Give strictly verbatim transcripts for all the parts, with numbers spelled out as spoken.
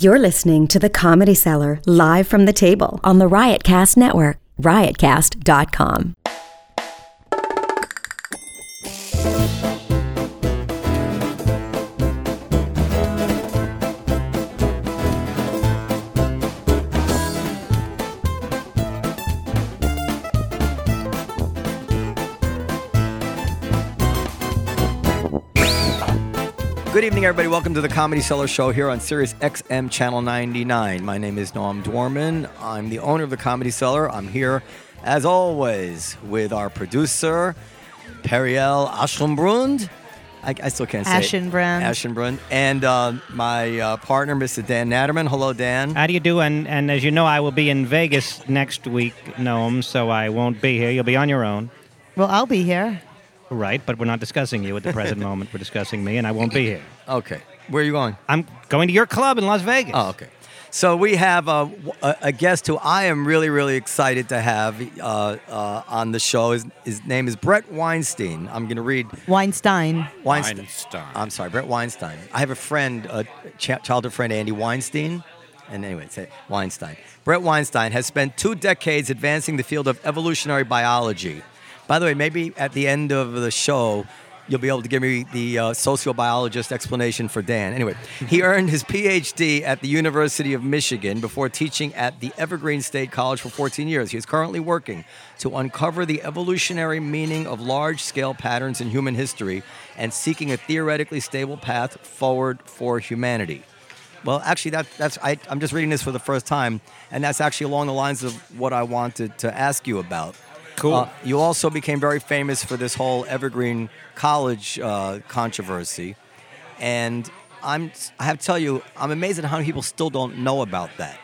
You're listening to The Comedy Cellar, live from the table on the Riotcast Network, riotcast dot com. Good evening, everybody. Welcome to the Comedy Cellar Show here on Sirius X M Channel ninety-nine. My name is Noam Dworman. I'm the owner of the Comedy Cellar. I'm here, as always, with our producer, Periel Aschenbrund. I, I still can't say Aschenbrand. it. Aschenbrand. And uh, my uh, partner, Mister Dan Natterman. Hello, Dan. How do you do? And, and as you know, I will be in Vegas next week, Noam, so I won't be here. You'll be on your own. Well, I'll be here. Right, but we're not discussing you at the present moment. We're discussing me, and I won't be here. Okay. Where are you going? I'm going to your club in Las Vegas. Oh, okay. So we have a, a, a guest who I am really, really excited to have uh, uh, on the show. His, his name is Bret Weinstein. I'm going to read... Weinstein. Weinstein. Weinstein. I'm sorry, Bret Weinstein. I have a friend, a ch- childhood friend, Andy Weinstein. And anyway, say Weinstein. Bret Weinstein has spent two decades advancing the field of evolutionary biology. By the way, maybe at the end of the show, you'll be able to give me the uh, sociobiologist explanation for Dan. Anyway, he earned his P H D at the University of Michigan before teaching at the Evergreen State College for fourteen years. He is currently working to uncover the evolutionary meaning of large-scale patterns in human history and seeking a theoretically stable path forward for humanity. Well, actually, that, that's I, I'm just reading this for the first time, and that's actually along the lines of what I wanted to ask you about. Cool. Uh, you also became very famous for this whole Evergreen College uh, controversy, and I'm I have to tell you, I'm amazed at how many people still don't know about that.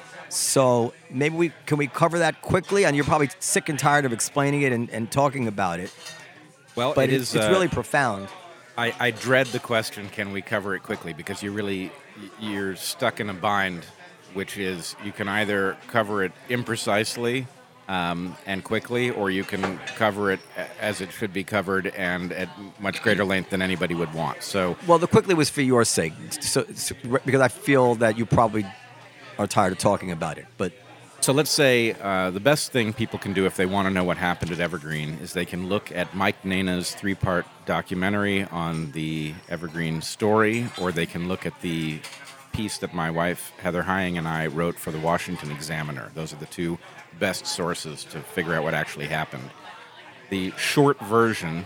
So maybe we can we cover that quickly, and you're probably sick and tired of explaining it and, and talking about it. Well, But it it's, is. it's uh, really profound. I, I dread the question, can we cover it quickly? Because you really, you're stuck in a bind, which is you can either cover it imprecisely um, and quickly, or you can cover it as it should be covered and at much greater length than anybody would want. So, Well, the quickly was for your sake, so, so, because I feel that you probably are tired of talking about it. But so let's say uh, the best thing people can do if they want to know what happened at Evergreen is they can look at Mike Nana's three-part documentary on the Evergreen story, or they can look at the piece that my wife, Heather Hying, and I wrote for the Washington Examiner. Those are the two best sources to figure out what actually happened. The short version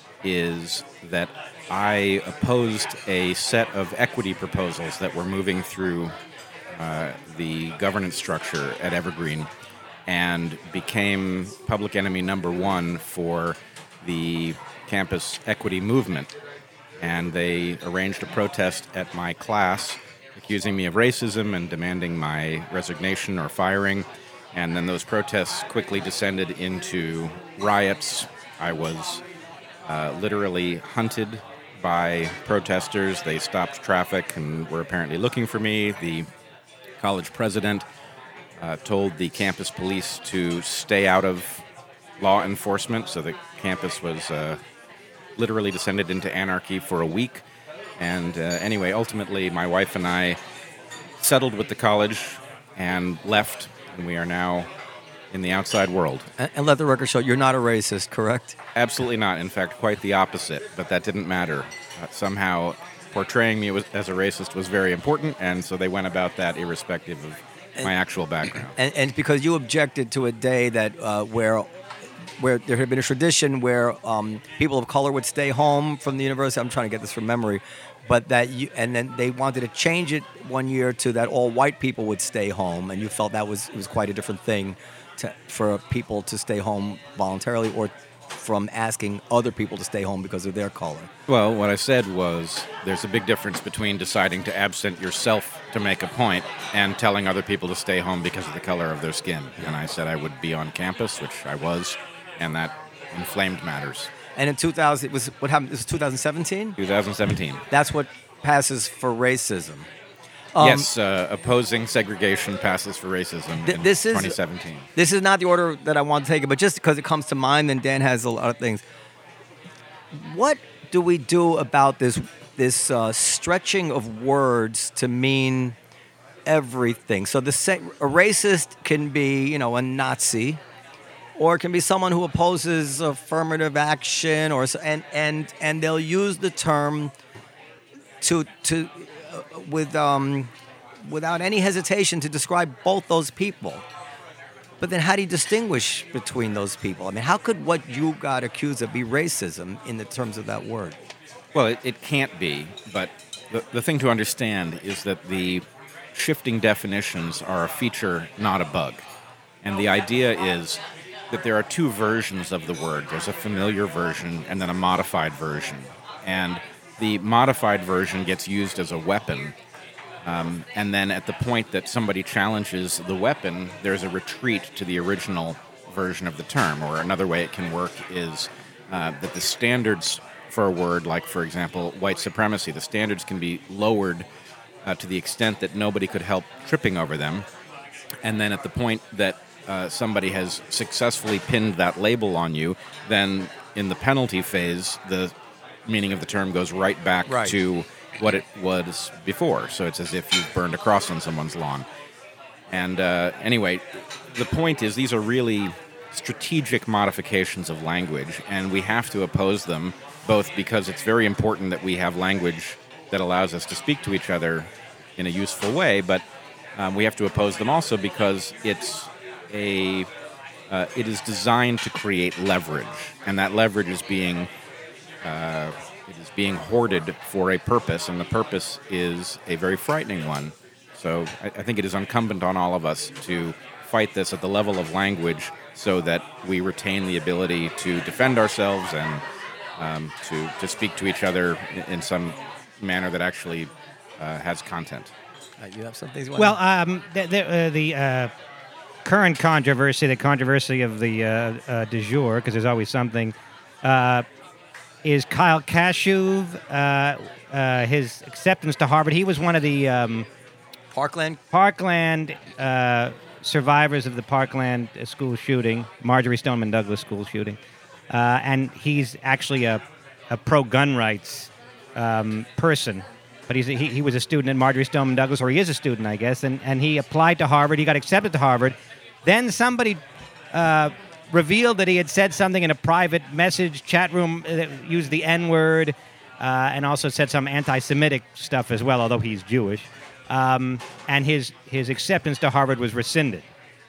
is that I opposed a set of equity proposals that were moving through uh, the governance structure at Evergreen and became public enemy number one for the campus equity movement. And they arranged a protest at my class accusing me of racism and demanding my resignation or firing. And then those protests quickly descended into riots. I was uh, literally hunted by protesters. They stopped traffic and were apparently looking for me. The college president uh, told the campus police to stay out of law enforcement, so the campus was uh, literally descended into anarchy for a week. And uh, anyway, ultimately, my wife and I settled with the college and left, and we are now in the outside world. and, and let the record show you're not a racist, correct? Absolutely not. In fact, quite the opposite. But that didn't matter. Uh, somehow, portraying me was, as a racist was very important, and so they went about that irrespective of my actual background. And, and because you objected to a day that uh, where where there had been a tradition where um, people of color would stay home from the university. I'm trying to get this from memory, but that you and then they wanted to change it one year to that all white people would stay home, and you felt that was it was quite a different thing to, for people to stay home voluntarily or from asking other people to stay home because of their color. Well, what I said was there's a big difference between deciding to absent yourself to make a point and telling other people to stay home because of the color of their skin. And I said I would be on campus, which I was, and that inflamed matters. And in two thousand, it was what happened? It was twenty seventeen. twenty seventeen. That's what passes for racism. Um, yes, uh, opposing segregation passes for racism th- in this is, twenty seventeen. This is not the order that I want to take it, but just because it comes to mind, and Dan has a lot of things. What do we do about this this uh, stretching of words to mean everything. So the sa- a racist can be, you know, a Nazi, or it can be someone who opposes affirmative action, or so- and and and they'll use the term to to uh, with um, without any hesitation to describe both those people. But then, how do you distinguish between those people? I mean, how could what you got accused of be racism in the terms of that word? Well, it, it can't be, but the, the thing to understand is that the shifting definitions are a feature, not a bug. And the idea is that there are two versions of the word. There's a familiar version and then a modified version. And the modified version gets used as a weapon. Um, and then at the point that somebody challenges the weapon, there's a retreat to the original version of the term. Or another way it can work is uh, that the standards for a word, like, for example, white supremacy, the standards can be lowered uh, to the extent that nobody could help tripping over them. And then at the point that uh, somebody has successfully pinned that label on you, then in the penalty phase, the meaning of the term goes right back Right. to what it was before. So it's as if you've burned a cross on someone's lawn. And uh, anyway, the point is these are really strategic modifications of language, and we have to oppose them, both because it's very important that we have language that allows us to speak to each other in a useful way, but um, we have to oppose them also because it's a uh, it is designed to create leverage, and that leverage is being uh, it is being hoarded for a purpose, and the purpose is a very frightening one. So I, I think it is incumbent on all of us to fight this at the level of language so that we retain the ability to defend ourselves and um, to, to speak to each other in, in some manner that actually uh, has content. Uh, you have something you want Well, um, the the, uh, the uh, current controversy, the controversy of the uh, uh, du jour, because there's always something, uh, is Kyle Kashuv, uh, uh, his acceptance to Harvard. He was one of the um, Parkland? Parkland uh, survivors of the Parkland school shooting, Marjorie Stoneman Douglas school shooting. Uh, and he's actually a, a pro-gun rights um, person. But he's a, he, he was a student at Marjorie Stoneman Douglas, or he is a student, I guess, and, and he applied to Harvard. He got accepted to Harvard. Then somebody uh, revealed that he had said something in a private message chat room that used the N-word, uh, and also said some anti-Semitic stuff as well, although he's Jewish. Um, and his, his acceptance to Harvard was rescinded.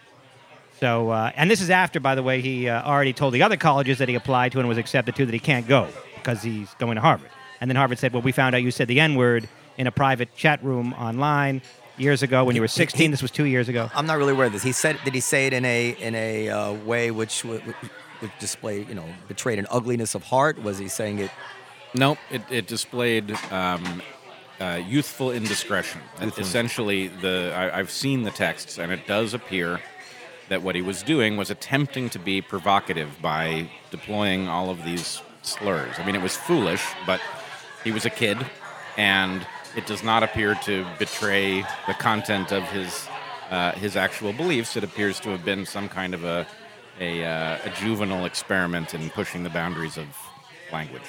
So, uh, and this is after, by the way, he uh, already told the other colleges that he applied to and was accepted to that he can't go because he's going to Harvard. And then Harvard said, well, we found out you said the N-word in a private chat room online years ago when you were sixteen. He, this was two years ago. I'm not really aware of this. He said, did he say it in a in a uh, way which would, would display, you know, betrayed an ugliness of heart? Was he saying it? Nope, it, it displayed um, uh, youthful indiscretion. Youthful. Essentially, the I, I've seen the texts, and it does appear that what he was doing was attempting to be provocative by deploying all of these slurs. I mean, it was foolish, but he was a kid, and it does not appear to betray the content of his uh, his actual beliefs. It appears to have been some kind of a a, uh, a juvenile experiment in pushing the boundaries of language.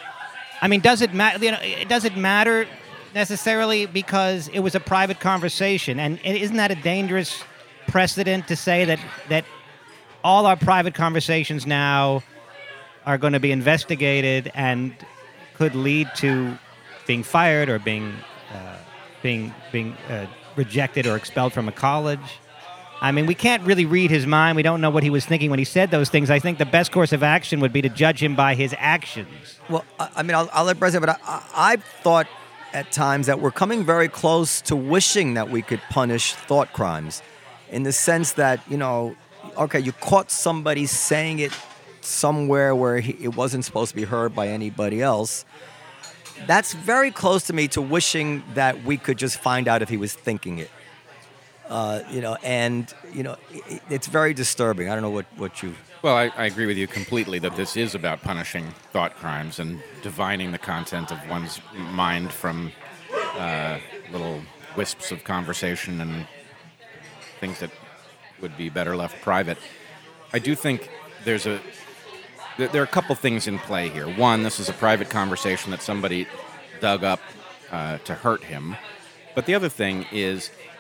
I mean, does it matter? You know, it doesn't matter necessarily because it was a private conversation, and isn't that a dangerous precedent to say that that all our private conversations now are going to be investigated and could lead to being fired or being uh, being being uh, rejected or expelled from a college? I mean, we can't really read his mind. We don't know what he was thinking when he said those things. I think the best course of action would be to judge him by his actions. Well, I, I mean, I'll, I'll let Brett say, but I, I, I've thought at times that we're coming very close to wishing that we could punish thought crimes, in the sense that, you know, okay, you caught somebody saying it somewhere where he, it wasn't supposed to be heard by anybody else. That's very close to me to wishing that we could just find out if he was thinking it. Uh, you know, and, you know, it, it's very disturbing. I don't know what, what you... Well, I, I agree with you completely that this is about punishing thought crimes and divining the content of one's mind from uh, little wisps of conversation and things that would be better left private. I do think there's a... There are a couple things in play here. One, this is a private conversation that somebody dug up uh, to hurt him. But the other thing is,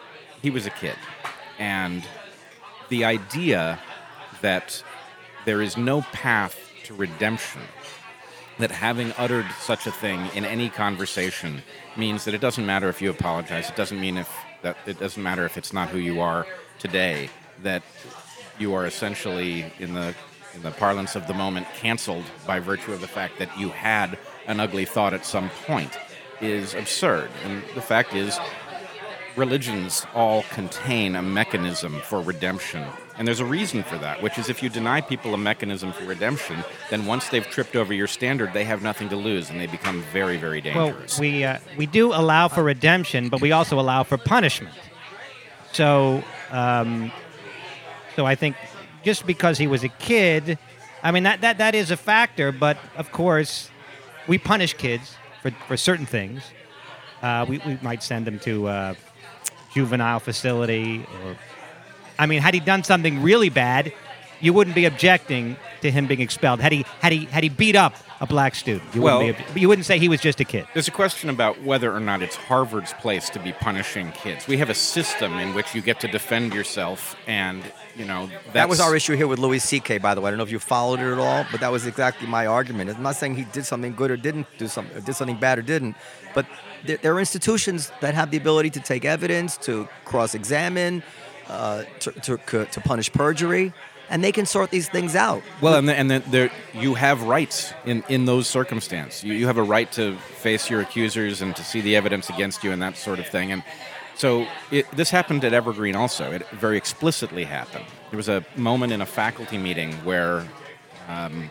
he was a kid. And the idea that there is no path to redemption, that having uttered such a thing in any conversation means that it doesn't matter if you apologize, it doesn't mean if that it doesn't matter if it's not who you are today, that you are essentially in the in the parlance of the moment canceled by virtue of the fact that you had an ugly thought at some point, is absurd. And the fact is, religions all contain a mechanism for redemption. And there's a reason for that, which is if you deny people a mechanism for redemption, then once they've tripped over your standard, they have nothing to lose, and they become very, very dangerous. Well, we, uh, we do allow for redemption, but we also allow for punishment. So, um, so I think just because he was a kid, I mean, that, that, that is a factor, but of course, we punish kids for, for certain things. Uh, we, we might send them to uh, juvenile facility, or I mean, had he done something really bad, you wouldn't be objecting to him being expelled. Had he had he had he beat up a black student, you well, wouldn't be, you wouldn't say he was just a kid. There's a question about whether or not it's Harvard's place to be punishing kids. We have a system in which you get to defend yourself, and you know that's... that was our issue here with Louis C K. By the way, I don't know if you followed it at all, but that was exactly my argument. I'm not saying he did something good or didn't do something, or did something bad or didn't, but there, there are institutions that have the ability to take evidence, to cross-examine, uh, to, to to punish perjury. And they can sort these things out. Well, and then, and then there, you have rights in, in those circumstances. You, you have a right to face your accusers and to see the evidence against you and that sort of thing. And so it, this happened at Evergreen also. It very explicitly happened. There was a moment in a faculty meeting where um,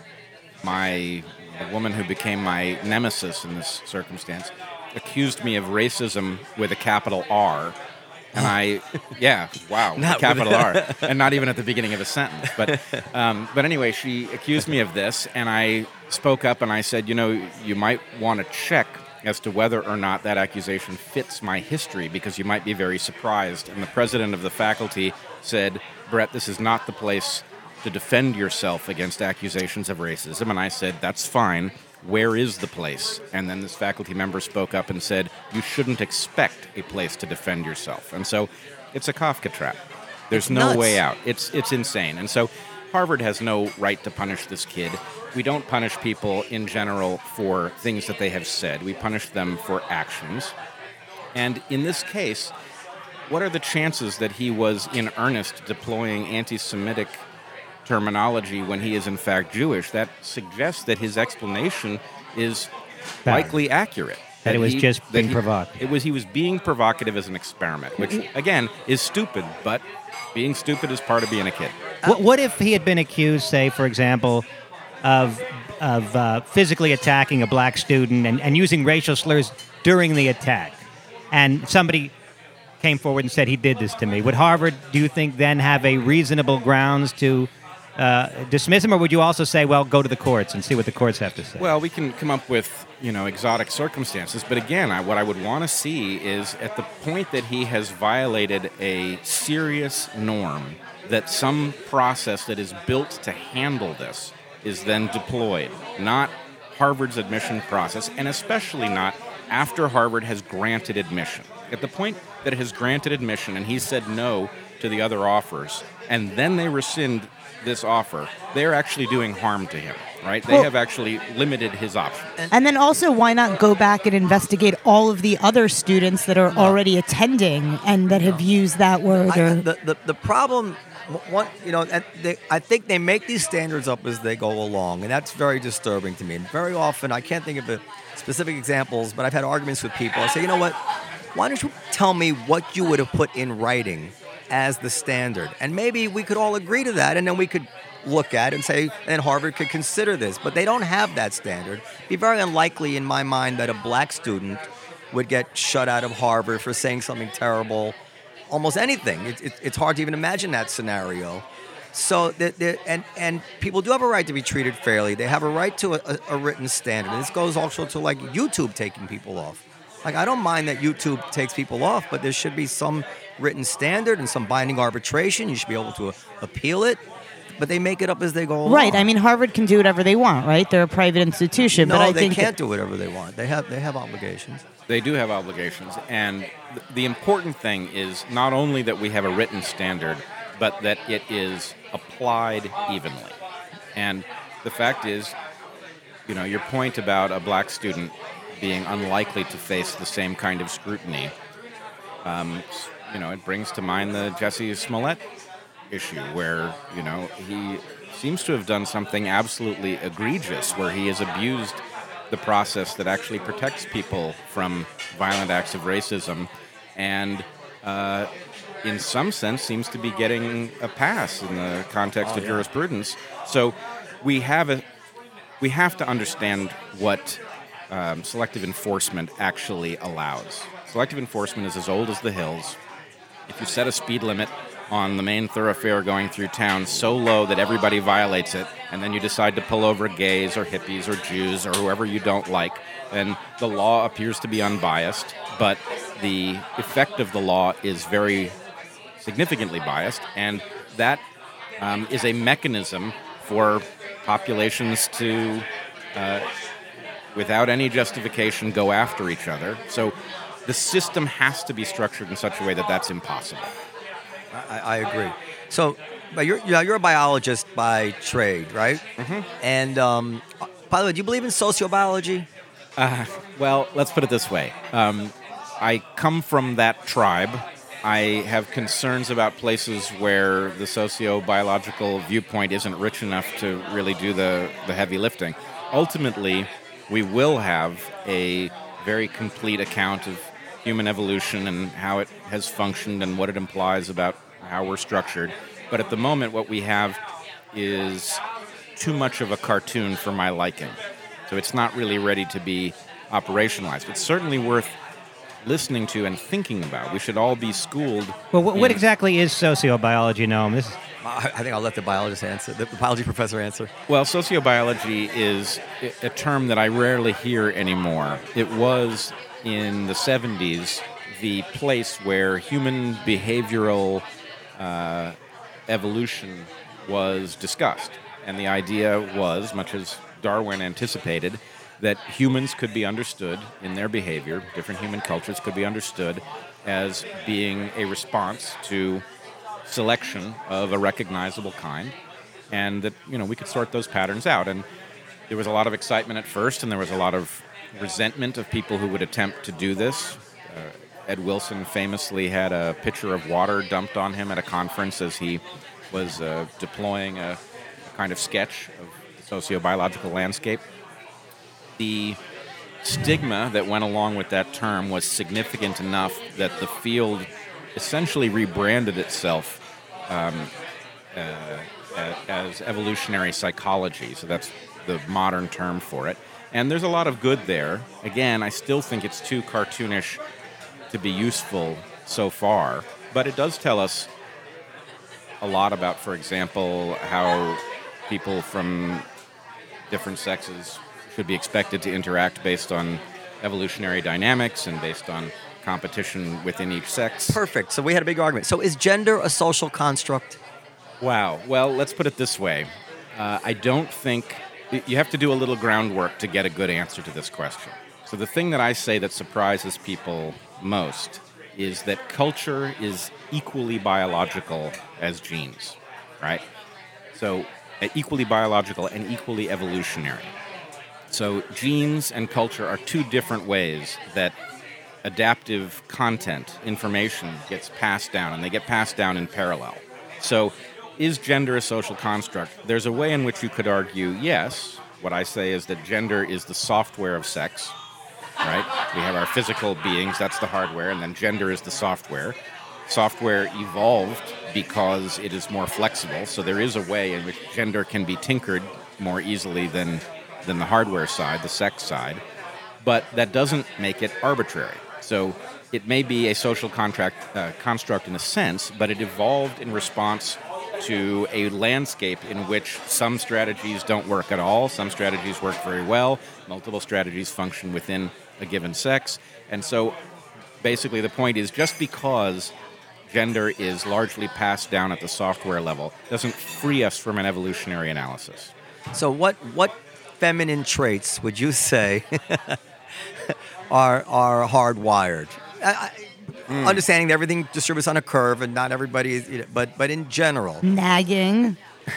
my the woman who became my nemesis in this circumstance accused me of racism with a capital R. And I, yeah, wow, Not capital R, and not even at the beginning of a sentence. But, um, but anyway, she accused me of this, and I spoke up and I said, you know, you might want to check as to whether or not that accusation fits my history, because you might be very surprised. And the president of the faculty said, Brett, this is not the place to defend yourself against accusations of racism. And I said, that's fine. Where is the place? And then this faculty member spoke up and said, you shouldn't expect a place to defend yourself. And so it's a Kafka trap. There's It's no nuts. way out. It's it's insane. And so Harvard has no right to punish this kid. We don't punish people in general for things that they have said. We punish them for actions. And in this case, what are the chances that he was in earnest deploying anti-Semitic terminology when he is in fact Jewish? That suggests that his explanation is Bad. likely accurate. That it was he- just that being he- provocative. It was he was being provocative as an experiment, which again is stupid, but being stupid is part of being a kid. What, what if he had been accused, say, for example, of of uh, physically attacking a black student and, and using racial slurs during the attack, and somebody came forward and said he did this to me? Would Harvard, do you think, then have a reasonable grounds to uh, dismiss him, or would you also say, well, go to the courts and see what the courts have to say? Well, we can come up with, you know, exotic circumstances, but again, I, what I would want to see is at the point that he has violated a serious norm, that some process that is built to handle this is then deployed, not Harvard's admission process, and especially not after Harvard has granted admission. At the point that it has granted admission and he said no to the other offers, and then they rescind this offer, they're actually doing harm to him, right? They Well- have actually limited his options. And then also, why not go back and investigate all of the other students that are already attending and that have used that word? I, Or the, the the problem, one, you know, and they, I think they make these standards up as they go along, and that's very disturbing to me. And very often, I can't think of the specific examples, but I've had arguments with people. I say, you know what? Why don't you tell me what you would have put in writing as the standard? And maybe we could all agree to that, and then we could look at it and say, and Harvard could consider this. But they don't have that standard. It'd be very unlikely in my mind that a black student would get shut out of Harvard for saying something terrible, almost anything. It, it, it's hard to even imagine that scenario. So, the, the, and, and people do have a right to be treated fairly. They have a right to a, a, a written standard. And this goes also to, like, YouTube taking people off. Like, I don't mind that YouTube takes people off, but there should be some written standard and some binding arbitration. You should be able to uh, appeal it. But they make it up as they go along. right, I mean, Harvard can do whatever they want, right? They're a private institution, No, but I they think can't do whatever they want. They have they have obligations. They do have obligations, and th- the important thing is not only that we have a written standard, but that it is applied evenly. And the fact is, you know, your point about a black student being unlikely to face the same kind of scrutiny, um, you know, it brings to mind the Jussie Smollett issue, where, you know, he seems to have done something absolutely egregious, where he has abused the process that actually protects people from violent acts of racism, and uh, in some sense seems to be getting a pass in the context Oh, of yeah. jurisprudence. So we have a we have to understand what um, selective enforcement actually allows. Selective enforcement is as old as the hills. If you set a speed limit on the main thoroughfare going through town so low that everybody violates it, and then you decide to pull over gays or hippies or Jews or whoever you don't like, then the law appears to be unbiased, but the effect of the law is very significantly biased, and that um, is a mechanism for populations to, uh, without any justification, go after each other. So the system has to be structured in such a way that that's impossible. I, I agree. So, but you're you know, you're a biologist by trade, right? Mm-hmm. And um, by the way, do you believe in sociobiology? Uh, well, let's put it this way. Um, I come from that tribe. I have concerns about places where the socio-biological viewpoint isn't rich enough to really do the, the heavy lifting. Ultimately, we will have a very complete account of human evolution and how it has functioned and what it implies about how we're structured. But at the moment, what we have is too much of a cartoon for my liking. So it's not really ready to be operationalized. It's certainly worth listening to and thinking about. We should all be schooled. Well, what, what in- exactly is sociobiology, Noam? This is, I I think I'll let the biologist answer, the biology professor answer. Well, sociobiology is a- a term that I rarely hear anymore. It was in the seventies the place where human behavioral uh, evolution was discussed. And the idea was, much as Darwin anticipated, that humans could be understood in their behavior, different human cultures could be understood as being a response to selection of a recognizable kind, and that, you know, we could sort those patterns out. And there was a lot of excitement at first, and there was a lot of resentment of people who would attempt to do this. Uh, Ed Wilson famously had a pitcher of water dumped on him at a conference as he was uh, deploying a, a kind of sketch of the sociobiological landscape. The stigma that went along with that term was significant enough that the field essentially rebranded itself um, uh, as evolutionary psychology. So that's the modern term for it. And there's a lot of good there. Again, I still think it's too cartoonish to be useful so far, but it does tell us a lot about, for example, how people from different sexes should be expected to interact based on evolutionary dynamics and based on competition within each sex. Perfect. So we had a big argument. So is gender a social construct? Wow. Well, let's put it this way. Uh, I don't think you have to do a little groundwork to get a good answer to this question. So the thing that I say that surprises people most is that culture is equally biological as genes, right? So uh, equally biological and equally evolutionary. So genes and culture are two different ways that adaptive content, information, gets passed down, and they get passed down in parallel. So is gender a social construct? There's a way in which you could argue, yes. What I say is that gender is the software of sex, right? We have our physical beings, that's the hardware, and then gender is the software. Software evolved because it is more flexible, so there is a way in which gender can be tinkered more easily than than the hardware side, the sex side, but that doesn't make it arbitrary. So it may be a social contract uh, construct in a sense, but it evolved in response to a landscape in which some strategies don't work at all, some strategies work very well, multiple strategies function within a given sex. And so basically the point is, just because gender is largely passed down at the software level doesn't free us from an evolutionary analysis. So what what feminine traits would you say are are hardwired. I, I, mm. Understanding that everything distributes on a curve, and not everybody is. You know, but but in general, nagging.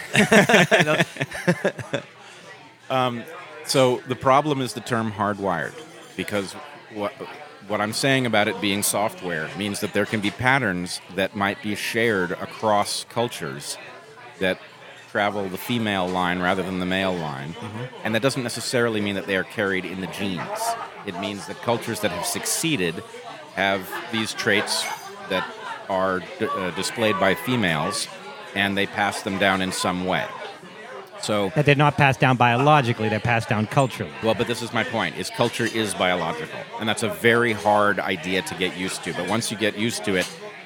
um, so the problem is the term hardwired, because what what I'm saying about it being software means that there can be patterns that might be shared across cultures that travel the female line rather than the male line. Mm-hmm. And that doesn't necessarily mean that they are carried in the genes. It means that cultures that have succeeded have these traits that are d- uh, displayed by females, and they pass them down in some way. So that they're not passed down biologically, they're passed down culturally. Well, but this is my point, is culture is biological. And that's a very hard idea to get used to. But once you get used to it,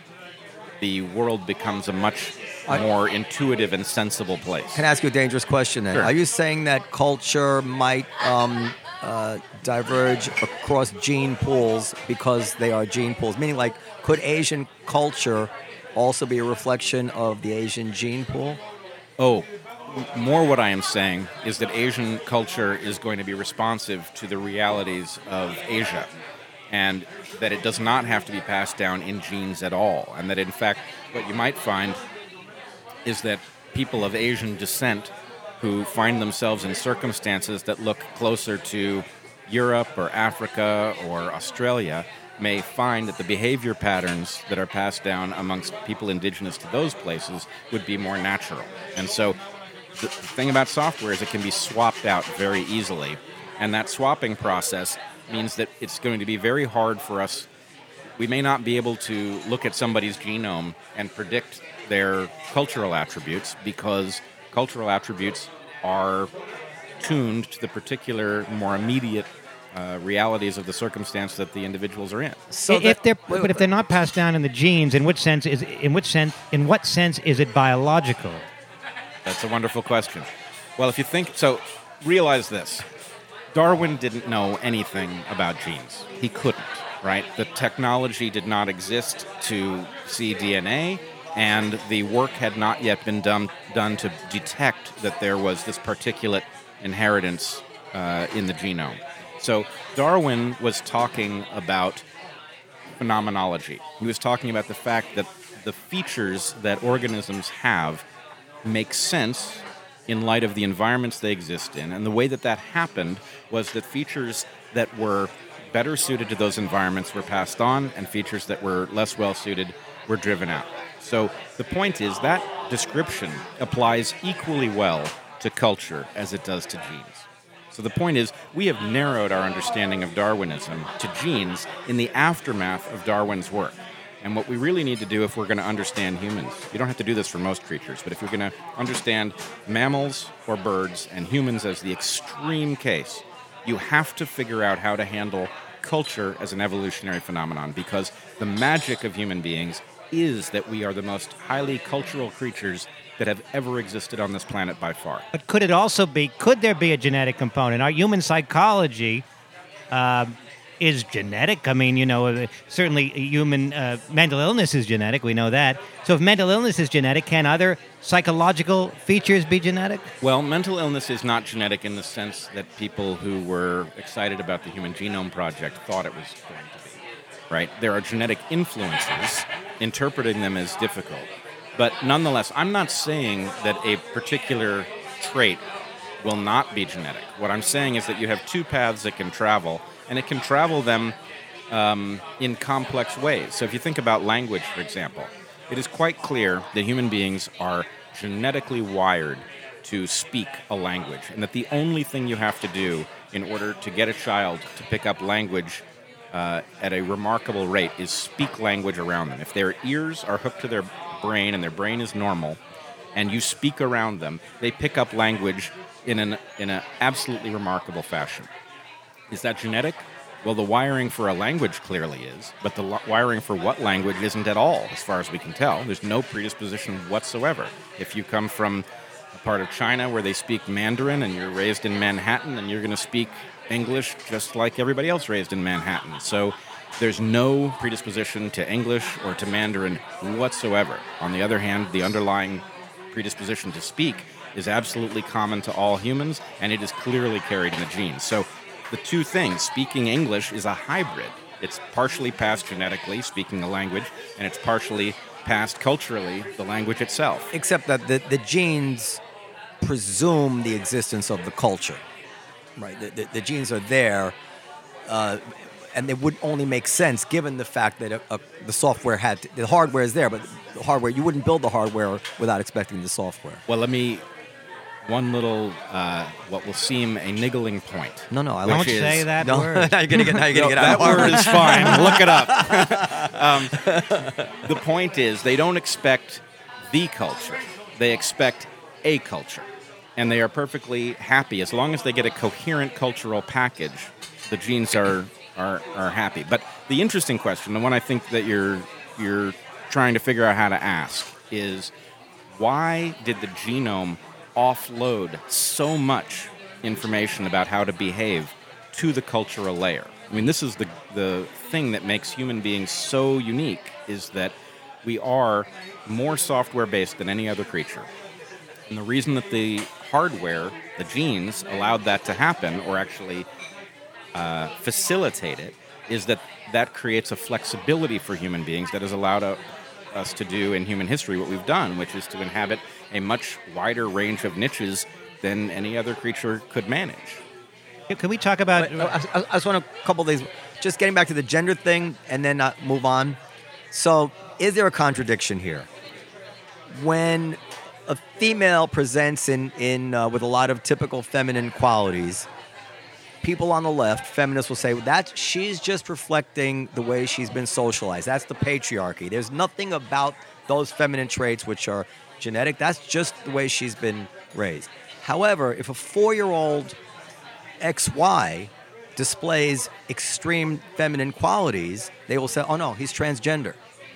the world becomes a much more intuitive and sensible place. Can I ask you a dangerous question then? Sure. Are you saying that culture might um, uh, diverge across gene pools because they are gene pools? Meaning, like, could Asian culture also be a reflection of the Asian gene pool? Oh, more what I am saying is that Asian culture is going to be responsive to the realities of Asia, and that it does not have to be passed down in genes at all, and that in fact what you might find is that people of Asian descent who find themselves in circumstances that look closer to Europe or Africa or Australia may find that the behavior patterns that are passed down amongst people indigenous to those places would be more natural. And so the thing about software is it can be swapped out very easily, and that swapping process means that it's going to be very hard for us. We may not be able to look at somebody's genome and predict their cultural attributes, because cultural attributes are tuned to the particular, more immediate uh, realities of the circumstance that the individuals are in. So if that, they're, wait, but if they're not passed down in the genes, in which sense is in which sense in what sense is it biological? That's a wonderful question. Well, if you think so, realize this: Darwin didn't know anything about genes. He couldn't, right? The technology did not exist to see D N A, and the work had not yet been done, done to detect that there was this particulate inheritance uh, in the genome. So Darwin was talking about phenomenology. He was talking about the fact that the features that organisms have make sense in light of the environments they exist in. And the way that that happened was that features that were better suited to those environments were passed on, and features that were less well suited were driven out. So the point is that description applies equally well to culture as it does to genes. So the point is, we have narrowed our understanding of Darwinism to genes in the aftermath of Darwin's work. And what we really need to do if we're going to understand humans, you don't have to do this for most creatures, but if you're going to understand mammals or birds and humans as the extreme case, you have to figure out how to handle culture as an evolutionary phenomenon, because the magic of human beings is that we are the most highly cultural creatures that have ever existed on this planet by far. But could it also be, could there be a genetic component? Our human psychology uh, is genetic. I mean, you know, certainly human uh, mental illness is genetic. We know that. So if mental illness is genetic, can other psychological features be genetic? Well, mental illness is not genetic in the sense that people who were excited about the Human Genome Project thought it was going to be, right? There are genetic influences. Interpreting them is difficult. But nonetheless, I'm not saying that a particular trait will not be genetic. What I'm saying is that you have two paths that can travel, and it can travel them um, in complex ways. So if you think about language, for example, it is quite clear that human beings are genetically wired to speak a language, and that the only thing you have to do in order to get a child to pick up language uh, at a remarkable rate is speak language around them. If their ears are hooked to their brain and their brain is normal, and you speak around them, they pick up language in an in an absolutely remarkable fashion. Is that genetic? Well, the wiring for a language clearly is, but the lo- wiring for what language isn't at all, as far as we can tell. There's no predisposition whatsoever. If you come from a part of China where they speak Mandarin and you're raised in Manhattan, then you're going to speak English just like everybody else raised in Manhattan. So there's no predisposition to English or to Mandarin whatsoever. On the other hand, the underlying predisposition to speak is absolutely common to all humans, and it is clearly carried in the genes. So the two things. Speaking English is a hybrid. It's partially passed genetically, speaking a language, and it's partially passed culturally, the language itself. Except that the, the genes presume the existence of the culture, right? The, the, the genes are there, uh, and they would only make sense given the fact that a, a, the software had to, the hardware is there, but the hardware, you wouldn't build the hardware without expecting the software. Well, let me one little uh, what will seem a niggling point. No, no, I which Don't is, say that No, word. now you're gonna get now you're gonna No, get out. that word is fine. Look it up. um, the point is, they don't expect the culture; they expect a culture, and they are perfectly happy as long as they get a coherent cultural package. The genes are are are happy. But the interesting question, the one I think that you're you're trying to figure out how to ask, is why did the genome offload so much information about how to behave to the cultural layer? I mean, this is the the thing that makes human beings so unique, is that we are more software-based than any other creature. And the reason that the hardware, the genes, allowed that to happen, or actually uh, facilitate it, is that that creates a flexibility for human beings that has allowed a, us to do in human history what we've done, which is to inhabit a much wider range of niches than any other creature could manage. Can we talk about... But, uh, I, I just want a couple of things. Just getting back to the gender thing and then uh, move on. So, is there a contradiction here? When a female presents in, in uh, with a lot of typical feminine qualities, people on the left, feminists, will say that she's just reflecting the way she's been socialized. That's the patriarchy. There's nothing about those feminine traits which are genetic. That's just the way she's been raised. However, if a four-year-old X Y displays extreme feminine qualities, they will say, oh no, he's transgender.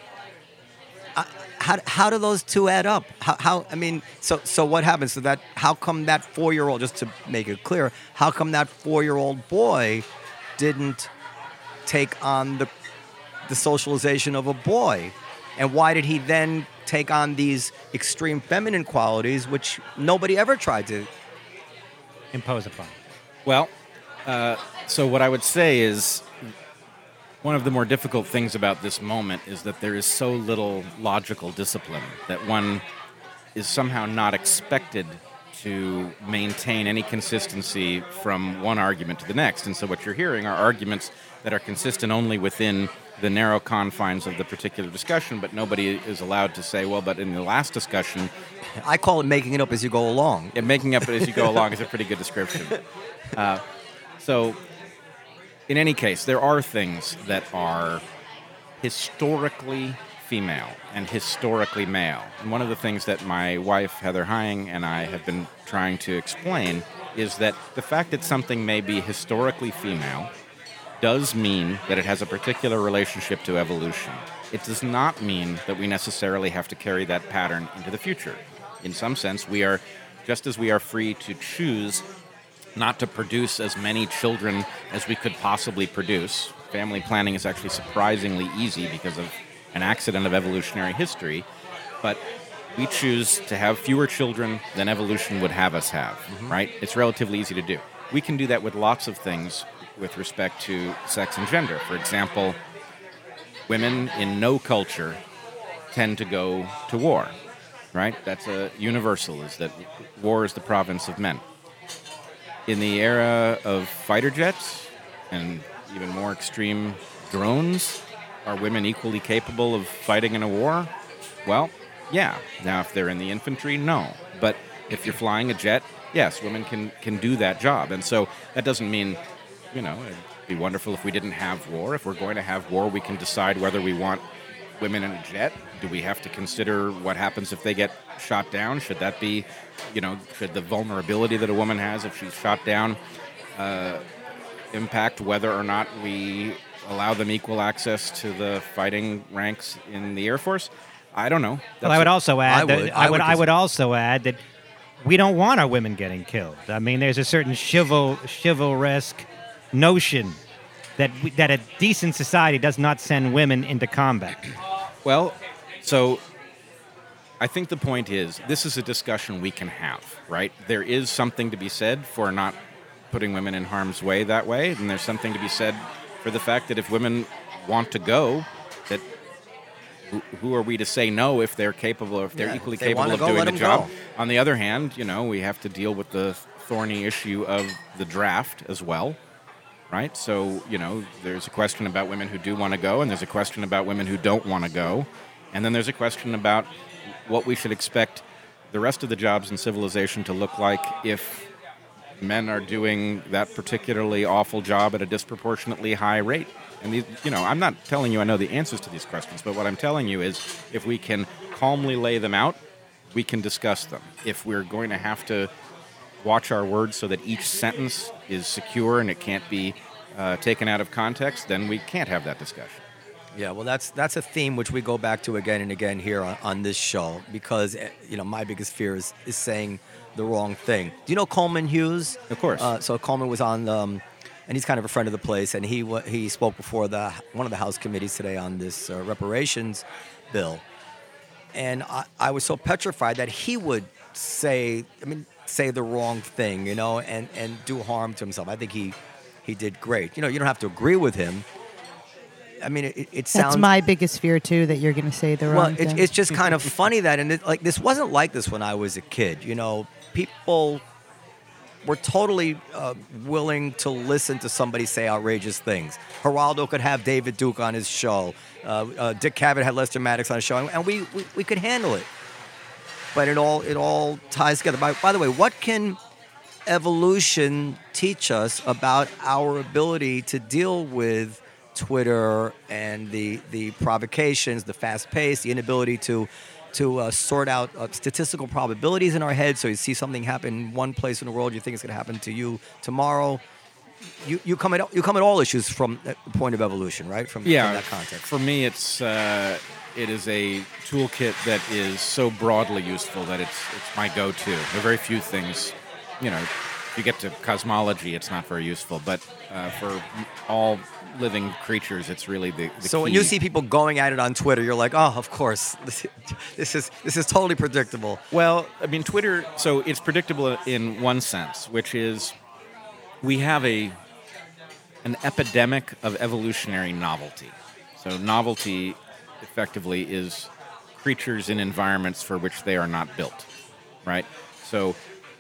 I, how, how do those two add up? How, how I mean, so so what happens? So that how come that four-year-old, just to make it clear, how come that four-year-old boy didn't take on the the socialization of a boy? And why did he then take on these extreme feminine qualities, which nobody ever tried to impose upon? Well, uh, so what I would say is one of the more difficult things about this moment is that there is so little logical discipline that one is somehow not expected to maintain any consistency from one argument to the next. And so what you're hearing are arguments that are consistent only within the narrow confines of the particular discussion, but nobody is allowed to say, well, but in the last discussion... I call it making it up as you go along. Yeah, making up as you go along is a pretty good description. Uh, so, in any case, there are things that are historically female and historically male. And one of the things that my wife, Heather Hying, and I have been trying to explain is that the fact that something may be historically female does mean that it has a particular relationship to evolution. It does not mean that we necessarily have to carry that pattern into the future. In some sense, we are, just as we are free to choose not to produce as many children as we could possibly produce. Family planning is actually surprisingly easy because of an accident of evolutionary history, but we choose to have fewer children than evolution would have us have, mm-hmm. right? It's relatively easy to do. We can do that with lots of things with respect to sex and gender. For example, women in no culture tend to go to war, right? That's a universal, is that war is the province of men. In the era of fighter jets and even more extreme drones, are women equally capable of fighting in a war? Well, yeah. Now, if they're in the infantry, no. But if you're flying a jet, yes, women can, can do that job. And so that doesn't mean, you know, it'd be wonderful if we didn't have war. If we're going to have war, we can decide whether we want women in a jet. Do we have to consider what happens if they get shot down? Should that be, you know, should the vulnerability that a woman has if she's shot down uh, impact whether or not we allow them equal access to the fighting ranks in the Air Force? I don't know. That's well, I would a, also add I that would. I I would would I would also add that we don't want our women getting killed. I mean, there's a certain chival chivalresque notion that we, that a decent society does not send women into combat. Well, so I think the point is this is a discussion we can have, right? There is something to be said for not putting women in harm's way that way. And there's something to be said for the fact that if women want to go, that who, who are we to say no if they're capable, if they're Yeah, equally if they capable wanna of go, doing let the them job. go. On the other hand, you know, we have to deal with the thorny issue of the draft as well. Right? So, you know, there's a question about women who do want to go, and there's a question about women who don't want to go. And then there's a question about what we should expect the rest of the jobs in civilization to look like if men are doing that particularly awful job at a disproportionately high rate. And, these, you know, I'm not telling you I know the answers to these questions, but what I'm telling you is if we can calmly lay them out, we can discuss them. If we're going to have to watch our words so that each sentence is secure and it can't be uh, taken out of context, then we can't have that discussion. Yeah, well, that's that's a theme which we go back to again and again here on, on this show because, eh, you know, my biggest fear is, is saying the wrong thing. Do you know Coleman Hughes? Of course. Uh, so Coleman was on, um, and he's kind of a friend of the place, and he wa- he spoke before the one of the House committees today on this uh, reparations bill. And I, I was so petrified that he would say, I mean, say the wrong thing, you know, and, and do harm to himself. I think he, he did great. You know, you don't have to agree with him. I mean, it, it sounds... That's my biggest fear, too, that you're going to say the wrong well, thing. Well, it, it's just kind of funny that, and it, like, this wasn't like this when I was a kid. You know, people were totally uh, willing to listen to somebody say outrageous things. Geraldo could have David Duke on his show. Uh, uh, Dick Cavett had Lester Maddox on his show, and, and we, we, we could handle it. But it all it all ties together. By, by the way, what can evolution teach us about our ability to deal with Twitter and the the provocations, the fast pace, the inability to to uh, sort out uh, statistical probabilities in our heads? So you see something happen in one place in the world, you think it's going to happen to you tomorrow. You you come at you come at all issues from the point of evolution, right? From, yeah, from that context. For me, it's uh, it is a toolkit that is so broadly useful that it's it's my go-to. There are very few things, you know. If you get to cosmology, it's not very useful, but uh, for all living creatures, it's really the, the so key. When you see people going at it on Twitter, you're like, oh, of course, this, this is this is totally predictable. Well, I mean, Twitter. So it's predictable in one sense, which is we have a an epidemic of evolutionary novelty. So novelty, effectively, is creatures in environments for which they are not built, right? So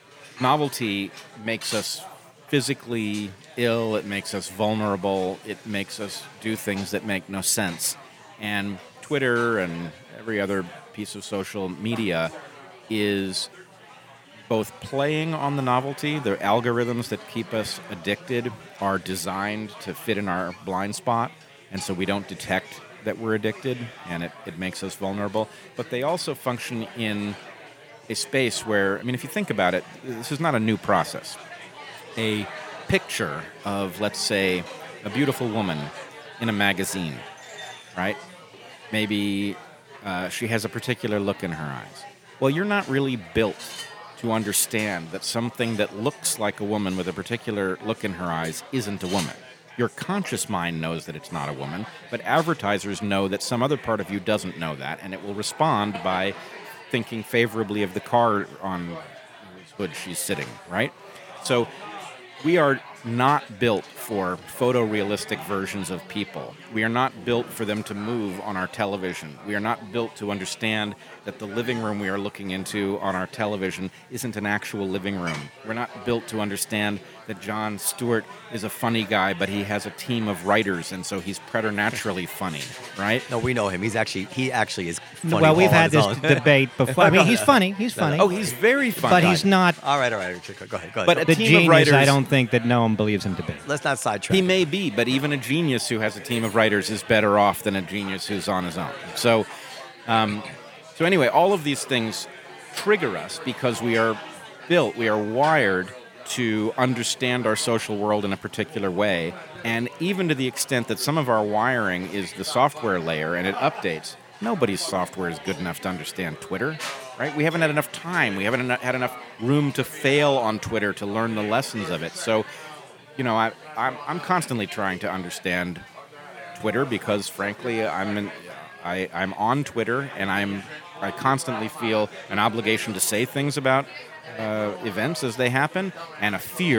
novelty makes us physically ill, it makes us vulnerable, it makes us do things that make no sense. And Twitter and every other piece of social media is both playing on the novelty. The algorithms that keep us addicted are designed to fit in our blind spot, and so we don't detect that we're addicted, and it, it makes us vulnerable. But they also function in a space where, I mean, if you think about it, this is not a new process. A picture of, let's say, a beautiful woman in a magazine, right? Maybe uh, she has a particular look in her eyes. Well, you're not really built to understand that something that looks like a woman with a particular look in her eyes isn't a woman. Your conscious mind knows that it's not a woman, but advertisers know that some other part of you doesn't know that, and it will respond by thinking favorably of the car on whose hood she's sitting, right? So we are not built for photorealistic versions of people. We are not built for them to move on our television. We are not built to understand that the living room we are looking into on our television isn't an actual living room. We're not built to understand that Jon Stewart is a funny guy, but he has a team of writers, and so he's preternaturally funny, right? No, we know him. He's actually he actually is funny. Well, we've all on had his this own. debate before. I mean, he's funny. He's funny. Oh, he's very funny. But he's not All right, all right. Go ahead. Go ahead. But a the team of genius writers- I don't think that no one believes him to be. Let's not sidetrack. He may be, but even a genius who has a team of writers is better off than a genius who's on his own. So, um, so anyway, all of these things trigger us because we are built, we are wired to understand our social world in a particular way, and even to the extent that some of our wiring is the software layer and it updates, nobody's software is good enough to understand Twitter, right? We haven't had enough time. We haven't had enough room to fail on Twitter to learn the lessons of it. So, you know, I, I'm, I'm constantly trying to understand Twitter because, frankly, I'm in, I, I'm on Twitter and I'm I constantly feel an obligation to say things about uh, events as they happen and a fear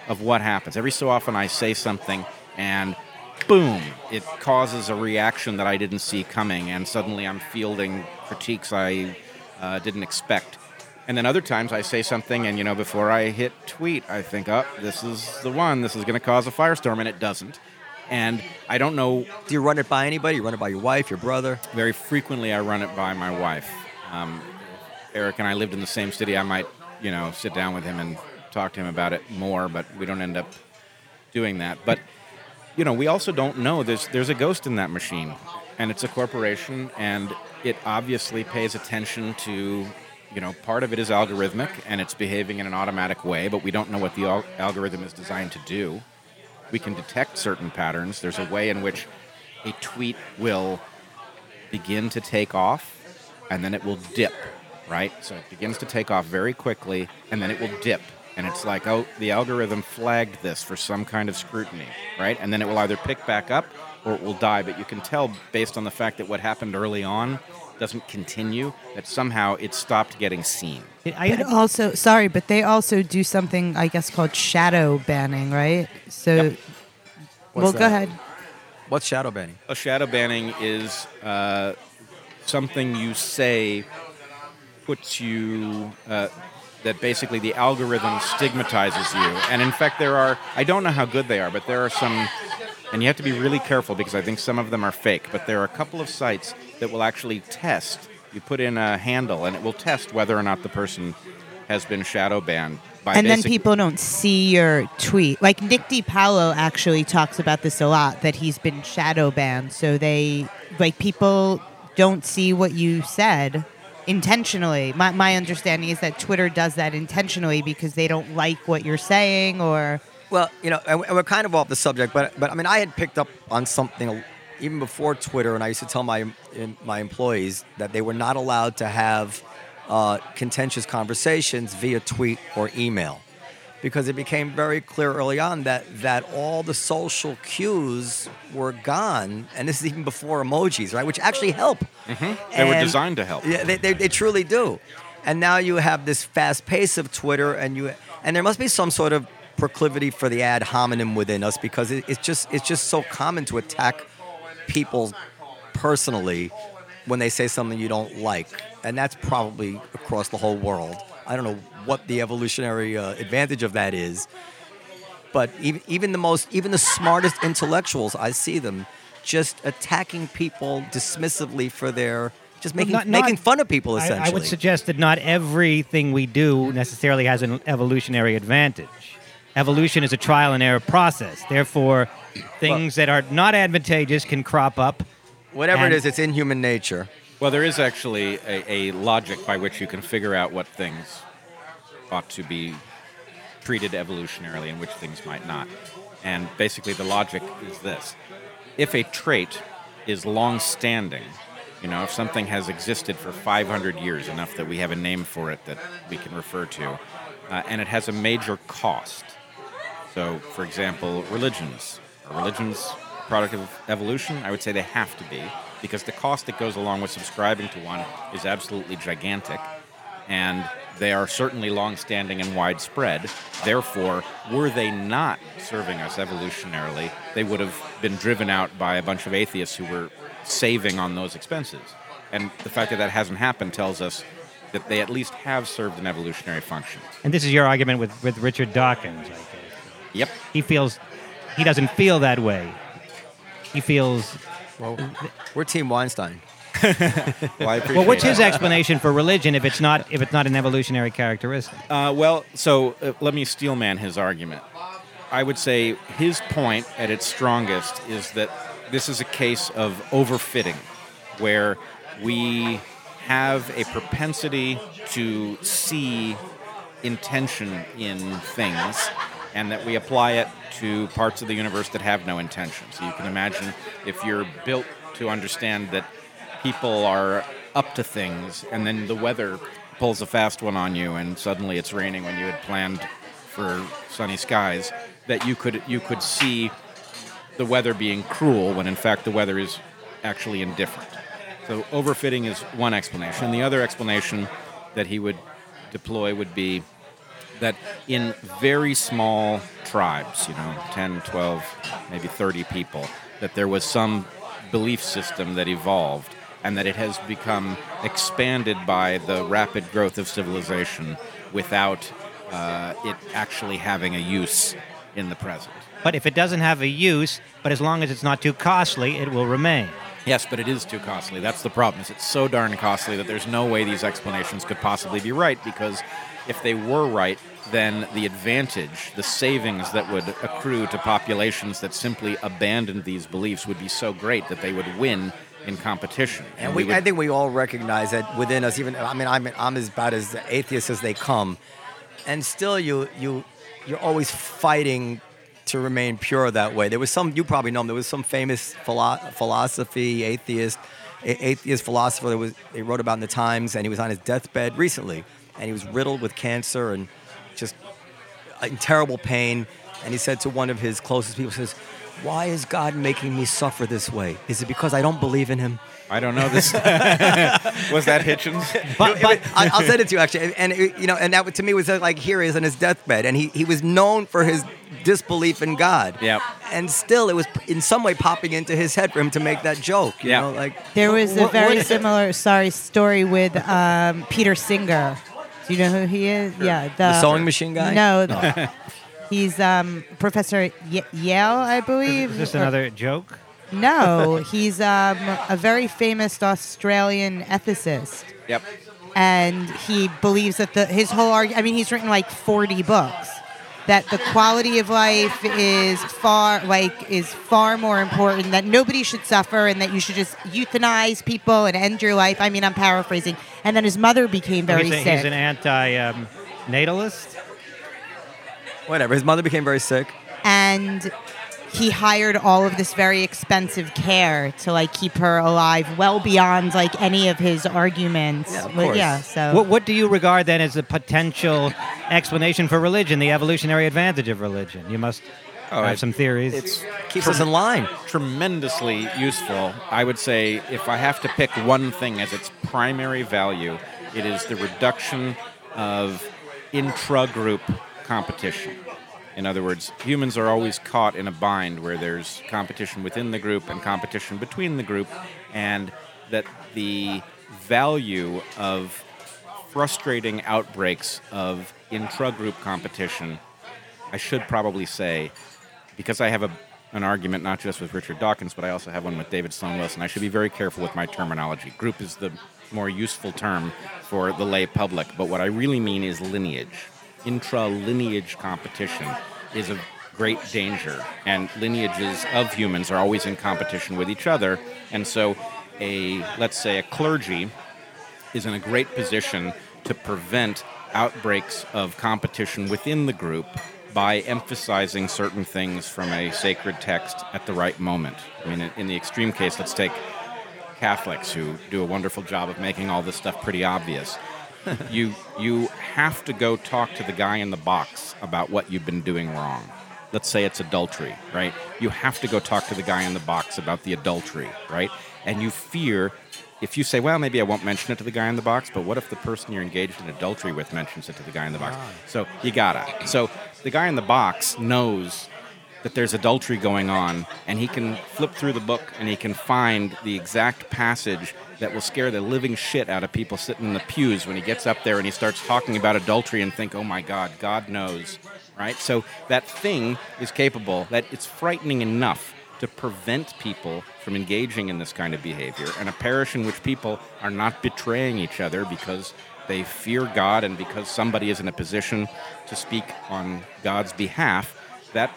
of what happens. Every so often I say something and boom, it causes a reaction that I didn't see coming, and suddenly I'm fielding critiques I uh, didn't expect. And then other times I say something, and you know, before I hit tweet, I think, oh, this is the one, this is going to cause a firestorm, and it doesn't. And I don't know. Do you run it by anybody? You run it by your wife, your brother? Very frequently I run it by my wife. Um, Eric and I lived in the same city. I might, you know, sit down with him and talk to him about it more, but we don't end up doing that. But, you know, we also don't know. There's, there's a ghost in that machine, and it's a corporation, and it obviously pays attention to, you know, part of it is algorithmic, and it's behaving in an automatic way, but we don't know what the al- algorithm is designed to do. We can detect certain patterns. There's a way in which a tweet will begin to take off, and then it will dip, right? So it begins to take off very quickly, and then it will dip. And it's like, oh, the algorithm flagged this for some kind of scrutiny, right? And then it will either pick back up or it will die. But you can tell based on the fact that what happened early on doesn't continue, that somehow it stopped getting seen. I, But also, sorry, but they also do something, I guess, called shadow banning, right? So, Yep. well, What's go that? ahead. What's shadow banning? A shadow banning is uh, something you say puts you, uh, that basically the algorithm stigmatizes you. And in fact, there are, I don't know how good they are, but there are some, and you have to be really careful because I think some of them are fake, but there are a couple of sites that will actually test. You put in a handle and it will test whether or not the person has been shadow banned. By And then basic- people don't see your tweet. Like Nick DiPaolo actually talks about this a lot, that he's been shadow banned. So they, like, people don't see what you said intentionally. My, my understanding is that Twitter does that intentionally because they don't like what you're saying, or... Well, you know, and we're kind of off the subject, but but I mean, I had picked up on something even before Twitter, and I used to tell my my employees that they were not allowed to have uh, contentious conversations via tweet or email, because it became very clear early on that that all the social cues were gone, and this is even before emojis, right? Which actually help. Mm-hmm. They were And- designed to help. Yeah, they, they, they truly do. And now you have this fast pace of Twitter, and you and there must be some sort of proclivity for the ad hominem within us, because it, it's just it's just so common to attack people personally when they say something you don't like, and that's probably across the whole world. I don't know what the evolutionary uh, advantage of that is, but even even the most even the smartest intellectuals, I see them just attacking people dismissively for their just making not- not- making fun of people I, essentially. I would suggest that not everything we do necessarily has an evolutionary advantage. Evolution is a trial and error process. Therefore, things that are not advantageous can crop up. Whatever and- it is, it's in human nature. Well, there is actually a, a logic by which you can figure out what things ought to be treated evolutionarily and which things might not. And basically the logic is this. If a trait is long-standing, you know, if something has existed for five hundred years, enough that we have a name for it that we can refer to, uh, and it has a major cost. So, for example, religions. Are religions a product of evolution? I would say they have to be, because the cost that goes along with subscribing to one is absolutely gigantic, and they are certainly long-standing and widespread. Therefore, were they not serving us evolutionarily, they would have been driven out by a bunch of atheists who were saving on those expenses. And the fact that that hasn't happened tells us that they at least have served an evolutionary function. And this is your argument with, with Richard Dawkins, I guess. Yep. He feels he doesn't feel that way. He feels. Well, we're Team Weinstein. Well, I appreciate Well, what's that. his explanation for religion if it's not if it's not an evolutionary characteristic? Uh, well, so uh, let me steelman his argument. I would say his point at its strongest is that this is a case of overfitting, where we have a propensity to see intention in things, and that we apply it to parts of the universe that have no intention. So you can imagine if you're built to understand that people are up to things, and then the weather pulls a fast one on you, and suddenly it's raining when you had planned for sunny skies, that you could you could see the weather being cruel when in fact the weather is actually indifferent. So overfitting is one explanation. The other explanation that he would deploy would be that in very small tribes, you know, ten, twelve, maybe thirty people, that there was some belief system that evolved and that it has become expanded by the rapid growth of civilization without uh, it actually having a use in the present. But if it doesn't have a use, but as long as it's not too costly, it will remain. Yes, but it is too costly. That's the problem. Is it's so darn costly that there's no way these explanations could possibly be right, because if they were right, then the advantage, the savings that would accrue to populations that simply abandoned these beliefs would be so great that they would win in competition. And we, would, I think we all recognize that within us, even, I mean, I'm, I'm as bad as atheist as they come, and still you, you, you're always fighting to remain pure that way. There was some, you probably know him, there was some famous philo- philosophy, atheist, a- atheist philosopher that was, they wrote about in the Times, and he was on his deathbed recently, and he was riddled with cancer and just in terrible pain, and he said to one of his closest people, says, "Why is God making me suffer this way? Is it because I don't believe in him?" I don't know this. Was that Hitchens? But, but I, I'll send it to you actually, and it, you know, and that to me was like, here he is on his deathbed, and he, he was known for his disbelief in God. Yep. And still, it was in some way popping into his head for him to make that joke. You Yep. know, like There was a What- very what- similar, sorry, story with um, Peter Singer. Do you know who he is? Yeah, the, The sewing machine guy? No, he's um, Professor y- Yale, I believe. Is this or- another joke? No, he's um, a very famous Australian ethicist, Yep. and he believes that the his whole arg- I mean, he's written like forty books. That the quality of life is far like is far more important. That nobody should suffer, and that you should just euthanize people and end your life. I mean, I'm paraphrasing. And then his mother became very he's, a, sick. he's an anti-natalist. whatever. His mother became very sick. and he hired all of this very expensive care to like keep her alive, well beyond like any of his arguments. Yeah, of But, course. yeah, so What, what do you regard then as a potential explanation for religion, the evolutionary advantage of religion? You must Oh, have it- some theories. It's Keeps us in line. tremendously useful. I would say if I have to pick one thing as its primary value, it is the reduction of intra-group competition. In other words, humans are always caught in a bind where there's competition within the group and competition between the group, and that the value of frustrating outbreaks of intra-group competition, I should probably say, because I have a, an argument not just with Richard Dawkins, but I also have one with David Sloan Wilson, I should be very careful with my terminology. Group is the more useful term for the lay public, but what I really mean is lineage. Intra-lineage competition is a great danger, and lineages of humans are always in competition with each other, and so a, let's say, a clergy is in a great position to prevent outbreaks of competition within the group by emphasizing certain things from a sacred text at the right moment. I mean, in the extreme case, let's take Catholics, who do a wonderful job of making all this stuff pretty obvious. you you have to go talk to the guy in the box about what you've been doing wrong. Let's say it's adultery, right? You have to go talk to the guy in the box about the adultery, right? And you fear, if you say, well, maybe I won't mention it to the guy in the box, but what if the person you're engaged in adultery with mentions it to the guy in the box? So you gotta. So the guy in the box knows that there's adultery going on, and he can flip through the book and he can find the exact passage that will scare the living shit out of people sitting in the pews when he gets up there and he starts talking about adultery and think, oh my God, God knows, right? So that thing is capable, that it's frightening enough to prevent people from engaging in this kind of behavior. And a parish in which people are not betraying each other because they fear God and because somebody is in a position to speak on God's behalf, that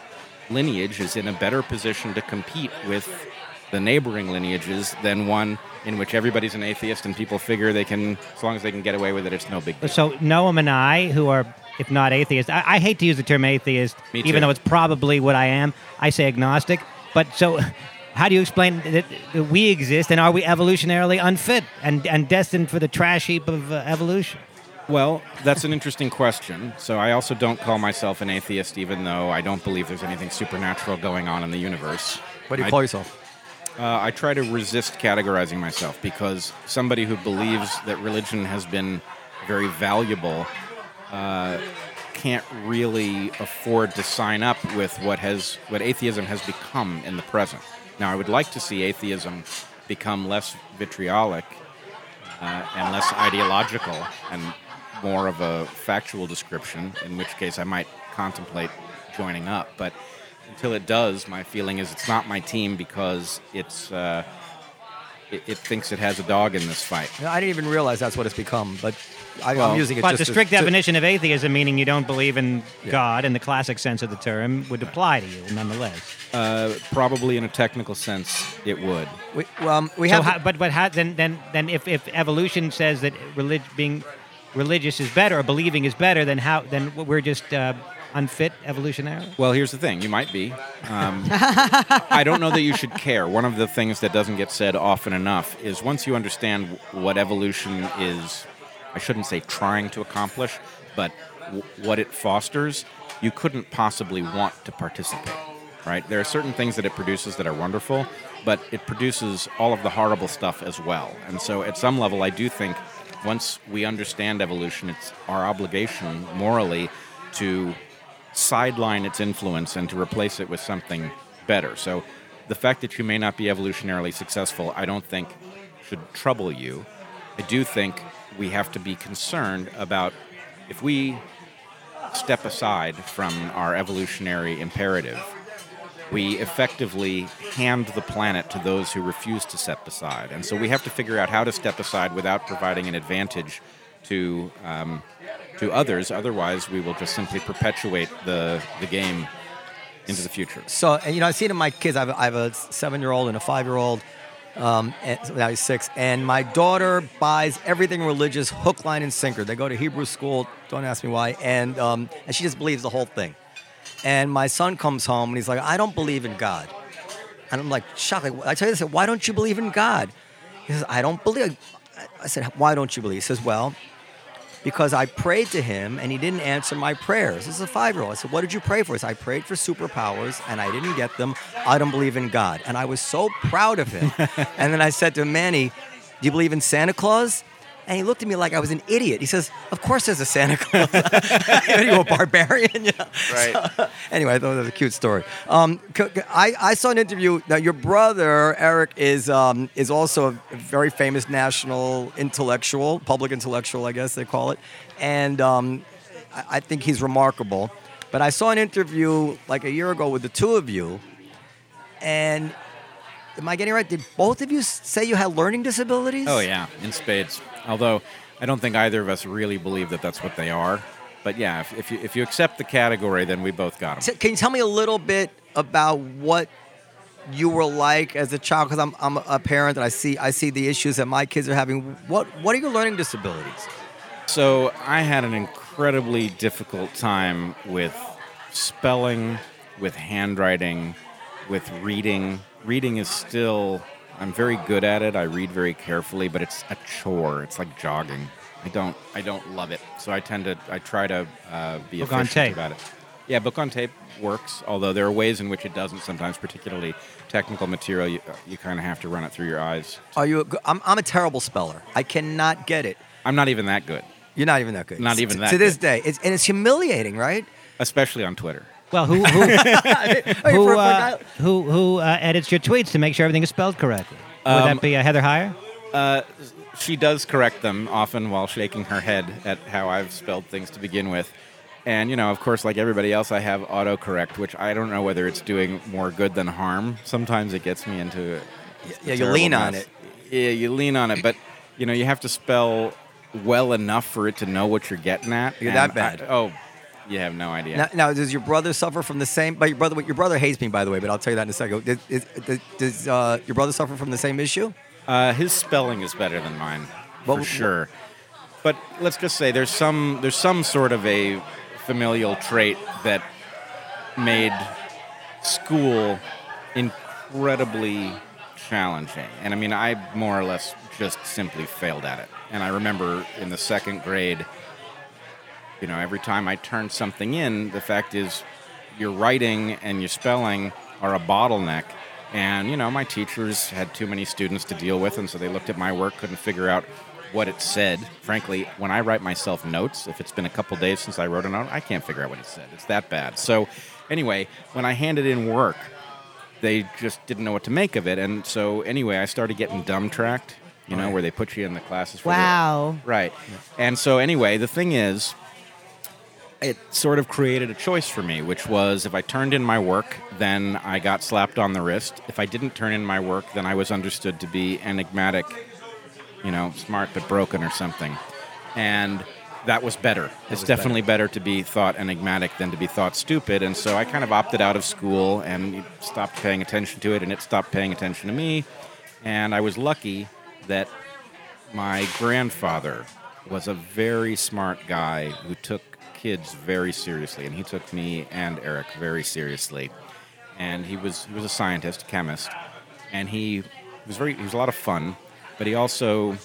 lineage is in a better position to compete with the neighboring lineages than one in which everybody's an atheist and people figure they can, as long as they can get away with it, it's no big deal. So Noam and I, who are, if not atheists, I, I hate to use the term atheist, Me too. even though it's probably what I am. I say agnostic. But so how do you explain that that we exist, and are we evolutionarily unfit and, and destined for the trash heap of uh, evolution? Well, that's an interesting question. So I also don't call myself an atheist, even though I don't believe there's anything supernatural going on in the universe. What do you I- call yourself? Uh, I try to resist categorizing myself, because somebody who believes that religion has been very valuable uh, can't really afford to sign up with what has what atheism has become in the present. Now, I would like to see atheism become less vitriolic uh, and less ideological and more of a factual description, in which case I might contemplate joining up. But until it does, my feeling is it's not my team because it's uh, it, it thinks it has a dog in this fight. You know, I didn't even realize that's what it's become, but I, Well, I'm using it But just the to- strict to- definition of atheism, meaning you don't believe in God in the classic sense of the term, would apply to you nonetheless. Uh, probably in a technical sense, it would. We, um, we So, have. how, but but how, then then then if, if evolution says that relig- being religious is better or believing is better, then how then we're just uh, unfit evolutionarily? Well, here's the thing. You might be. Um, I don't know that you should care. One of the things that doesn't get said often enough is once you understand what evolution is, I shouldn't say trying to accomplish, but w- what it fosters, you couldn't possibly want to participate, right? There are certain things that it produces that are wonderful, but it produces all of the horrible stuff as well. And so at some level, I do think once we understand evolution, it's our obligation morally to sideline its influence and to replace it with something better. So the fact that you may not be evolutionarily successful, I don't think should trouble you. I do think we have to be concerned about if we step aside from our evolutionary imperative, we effectively hand the planet to those who refuse to step aside. And so we have to figure out how to step aside without providing an advantage to um, to others. Otherwise, we will just simply perpetuate the the game into the future. So, and, you know, I've seen it in my kids. I have, I have a seven-year-old and a five-year-old. Um, and so now he's six. And my daughter buys everything religious, hook, line, and sinker. They go to Hebrew school. Don't ask me why. And and and she just believes the whole thing. And my son comes home and he's like, I don't believe in God. And I'm like, shocked. Like, I tell you this, why don't you believe in God? He says, I don't believe. I said, why don't you believe? He says, well, because I prayed to him and he didn't answer my prayers. This is a five-year-old. I said, what did you pray for? He said, I prayed for superpowers and I didn't get them. I don't believe in God. And I was so proud of him. And then I said to him, Manny, do you believe in Santa Claus? And he looked at me like I was an idiot. He says, of course there's a Santa Claus. Are you a barbarian? Yeah. Right. So, anyway, I thought that was a cute story. Um, c- c- I, I saw an interview. Now, your brother, Eric, is um, is also a very famous national intellectual, public intellectual, I guess they call it. And um, I, I think he's remarkable. But I saw an interview like a year ago with the two of you. And am I getting it right? Did both of you s- say you had learning disabilities? Oh, yeah, in spades. Although I don't think either of us really believe that that's what they are. But yeah, if, if, you, if you accept the category, then we both got them. So can you tell me a little bit about what you were like as a child? Because I'm, I'm a parent and I see I see the issues that my kids are having. What what are your learning disabilities? So I had an incredibly difficult time with spelling, with handwriting, with reading. Reading is still, I'm very good at it. I read very carefully, but it's a chore. It's like jogging. I don't I don't love it. So I tend to, I try to uh, be Book on efficient tape. about it. Yeah, book on tape works, although there are ways in which it doesn't sometimes, particularly technical material, you, you kind of have to run it through your eyes. Are you? A, go- I'm I'm a terrible speller. I cannot get it. I'm not even that good, You're not even that good. Not even to, that to this good. day. It's, and it's humiliating, right? especially on Twitter. Well, who who I mean, for- who for a uh, guy- who, who uh, edits your tweets to make sure everything is spelled correctly? Would Um, that be uh, Heather Heyer? Uh, she does correct them often while shaking her head at how I've spelled things to begin with. And, you know, of course, like everybody else, I have autocorrect, which I don't know whether it's doing more good than harm. Sometimes it gets me into a, Yeah, a you lean terrible on mess. it. Yeah, you lean on it, but, you know, you have to spell well enough for it to know what you're getting at. You're and that bad. I- oh, you have no idea. Now, now, does your brother suffer from the same? But your brother, your brother hates me, by the way. But I'll tell you that in a second. Does, is, does, does uh, your brother suffer from the same issue? Uh, his spelling is better than mine, Well, for sure. But let's just say there's some there's some sort of a familial trait that made school incredibly challenging. And I mean, I more or less just simply failed at it. And I remember in the second grade, you know, every time I turned something in, the fact is your writing and your spelling are a bottleneck. And, you know, my teachers had too many students to deal with, and so they looked at my work, couldn't figure out what it said. Frankly, when I write myself notes, if it's been a couple days since I wrote a note, I can't figure out what it said. It's that bad. So anyway, when I handed in work, they just didn't know what to make of it. And so anyway, I started getting dumb tracked, you know, Right. where they put you in the classes. For Wow. The, right. And so anyway, the thing is, it sort of created a choice for me, which was if I turned in my work, then I got slapped on the wrist. If I didn't turn in my work, then I was understood to be enigmatic, you know, smart but broken or something. And that was better. It's was definitely better. better to be thought enigmatic than to be thought stupid. And so I kind of opted out of school and stopped paying attention to it, and it stopped paying attention to me. And I was lucky that my grandfather was a very smart guy who took kids very seriously, and he took me and Eric very seriously. And he was he was a scientist, chemist, and he was very he was a lot of fun, but he also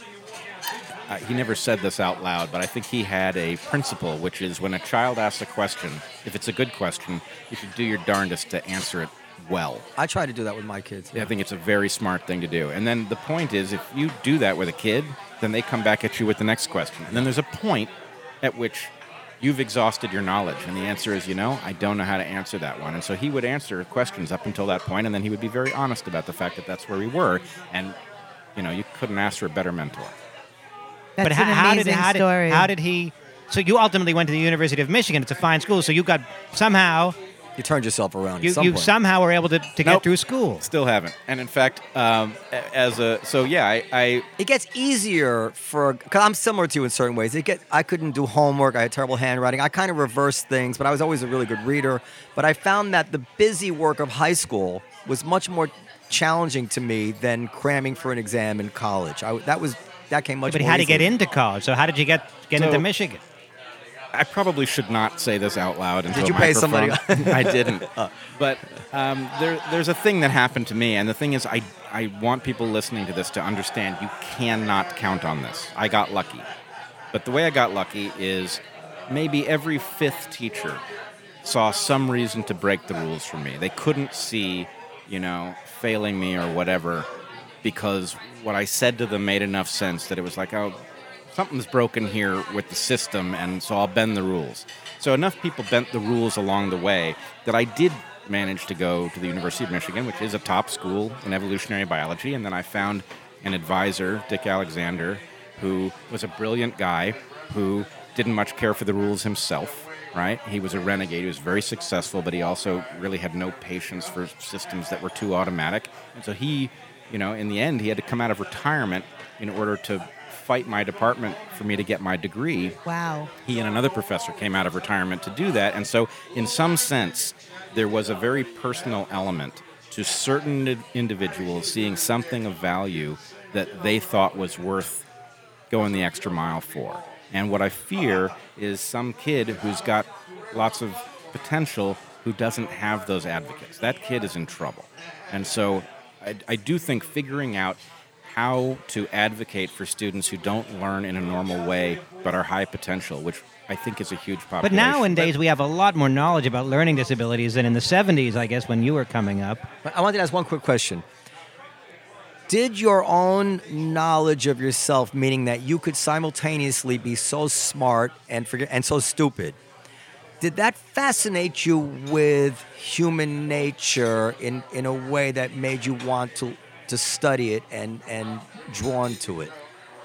uh, he never said this out loud, but I think he had a principle, which is when a child asks a question, if it's a good question, you should do your darndest to answer it well. I try to do that with my kids. I think it's a very smart thing to do. And then the point is, if you do that with a kid, then they come back at you with the next question. And then there's a point at which you've exhausted your knowledge. And the answer is, you know, I don't know how to answer that one. And so he would answer questions up until that point, and then he would be very honest about the fact that that's where we were. And, you know, you couldn't ask for a better mentor. That's but how, an how did amazing how did story. how did he? So you ultimately went to the University of Michigan. It's a fine school. So you got somehow You turned yourself around you, at some you point. somehow were able to, to get Nope. through school. Still haven't. And in fact, um, a- as a, so yeah, I, I It gets easier for, because I'm similar to you in certain ways. It get I couldn't do homework. I had terrible handwriting. I kind of reversed things, but I was always a really good reader. But I found that the busy work of high school was much more challenging to me than cramming for an exam in college. I, that was that came much But more how to get easily. into college? So how did you get get So- into Michigan? I probably should not say this out loud into Did a you pay somebody? microphone. I didn't. But um, there, there's a thing that happened to me, and the thing is, I, I want people listening to this to understand you cannot count on this. I got lucky. But the way I got lucky is maybe every fifth teacher saw some reason to break the rules for me. They couldn't see, you know, failing me or whatever, because what I said to them made enough sense that it was like, oh, something's broken here with the system, and so I'll bend the rules. So enough people bent the rules along the way that I did manage to go to the University of Michigan, which is a top school in evolutionary biology, and then I found an advisor, Dick Alexander, who was a brilliant guy who didn't much care for the rules himself, right? He was a renegade. He was very successful, but he also really had no patience for systems that were too automatic. And so he, you know, in the end, he had to come out of retirement in order to fight my department for me to get my degree. Wow. He and another professor came out of retirement to do that. And so in some sense, there was a very personal element to certain ind- individuals seeing something of value that they thought was worth going the extra mile for. And what I fear is some kid who's got lots of potential who doesn't have those advocates. That kid is in trouble. And so I, I do think figuring out how to advocate for students who don't learn in a normal way but are high potential, which I think is a huge population. But nowadays we have a lot more knowledge about learning disabilities than in the seventies, I guess, when you were coming up. But I wanted to ask one quick question. Did your own knowledge of yourself, meaning that you could simultaneously be so smart and forget and so stupid, did that fascinate you with human nature in, in a way that made you want to to study it and, and drawn to it?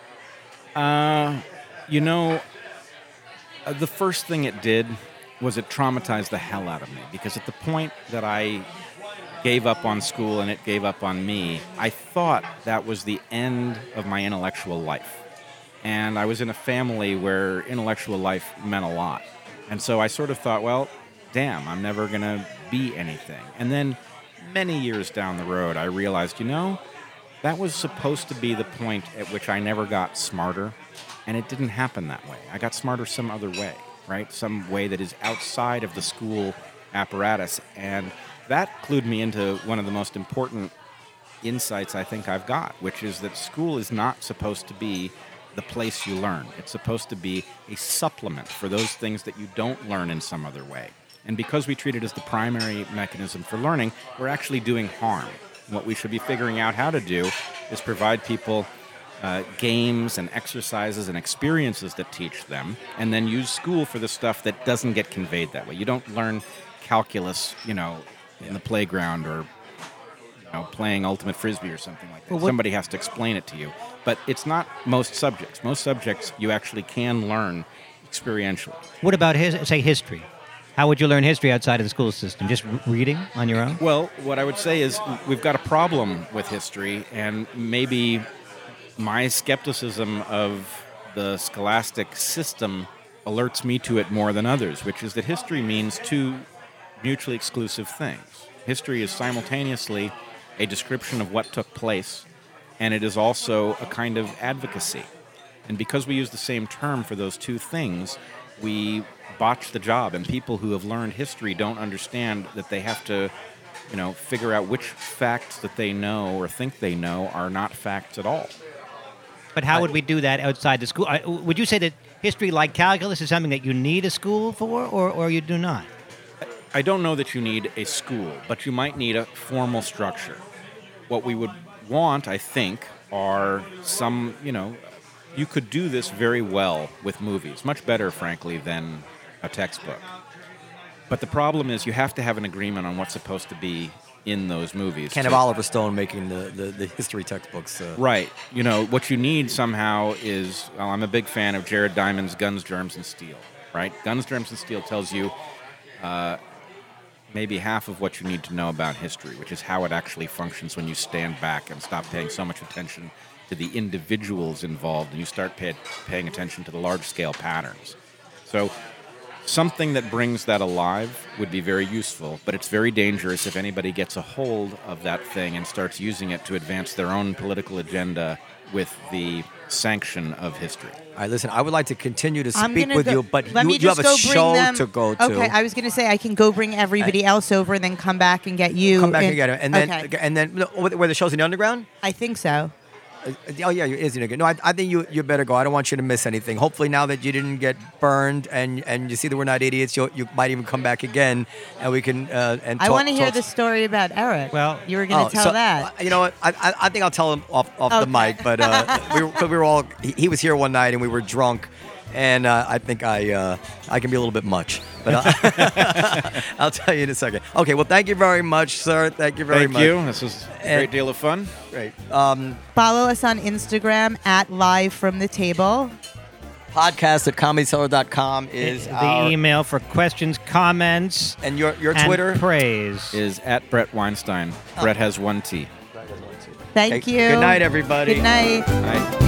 Uh, you know, uh, the first thing it did was it traumatized the hell out of me, because at the point that I gave up on school and it gave up on me, I thought that was the end of my intellectual life. And I was in a family where intellectual life meant a lot. And so I sort of thought, well, damn, I'm never going to be anything. And then many years down the road, I realized, you know, that was supposed to be the point at which I never got smarter, and it didn't happen that way. I got smarter some other way, right? Some way that is outside of the school apparatus. And that clued me into one of the most important insights I think I've got, which is that school is not supposed to be the place you learn. It's supposed to be a supplement for those things that you don't learn in some other way. And because we treat it as the primary mechanism for learning, we're actually doing harm. What we should be figuring out how to do is provide people uh, games and exercises and experiences that teach them, and then use school for the stuff that doesn't get conveyed that way. You don't learn calculus, you know, in the playground or you know, playing ultimate frisbee or something like that. Well, what- Somebody has to explain it to you. But it's not most subjects. Most subjects you actually can learn experientially. What about his, say history? How would you learn history outside of the school system? Just r- reading on your own? Well, what I would say is we've got a problem with history, and maybe my skepticism of the scholastic system alerts me to it more than others, which is that history means two mutually exclusive things. History is simultaneously a description of what took place, and it is also a kind of advocacy. And because we use the same term for those two things, we botch the job, and people who have learned history don't understand that they have to, you know, figure out which facts that they know or think they know are not facts at all. But how would we do that outside the school? I- Would you say that history, like calculus, is something that you need a school for, or, or you do not? I don't know that you need a school, but you might need a formal structure. What we would want, I think, are some, you know, you could do this very well with movies, much better, frankly, than a textbook. But the problem is you have to have an agreement on what's supposed to be in those movies. Can't have Oliver Stone making the, the, the history textbooks. Uh, Right. You know, what you need somehow is, well, I'm a big fan of Jared Diamond's Guns, Germs, and Steel, right? Guns, Germs, and Steel tells you uh, maybe half of what you need to know about history, which is how it actually functions when you stand back and stop paying so much attention to the individuals involved and you start pay, paying attention to the large-scale patterns. So something that brings that alive would be very useful, but it's very dangerous if anybody gets a hold of that thing and starts using it to advance their own political agenda with the sanction of history. All right, listen, I would like to continue to I'm speak gonna with go- you, but let you, me you just have a go bring show them- to go to. Okay, I was going to say I can go bring everybody else over and then come back and get you. Come back in- and get it. And then, okay. and then no, where the show's in the underground? I think so. Uh, Oh yeah, it is in the No, I, I think you you better go. I don't want you to miss anything. Hopefully, now that you didn't get burned and and you see that we're not idiots, you you might even come back again, and we can. Uh, and I talk- want to hear talk- the story about Eric. Well- you were going Oh, to tell so, that. uh, You know what? I, I, I think I'll tell him off, off the Okay. mic. But uh, we, were, 'cause we were all. He, he was here one night and we were drunk, and uh, I think I uh, I can be a little bit much. But I'll, I'll tell you in a second. Okay. Well, thank you very much, sir. Thank you very Thank much. you. This was a And- great deal of fun. Great. Um, Follow us on Instagram at Live From The Table. podcast at comedy cellar dot com is the our, email for questions, comments, and your your and Twitter. praise. Is at Brett Weinstein. Brett has one T. Thank Okay, you. Good night, everybody. Good night. Right?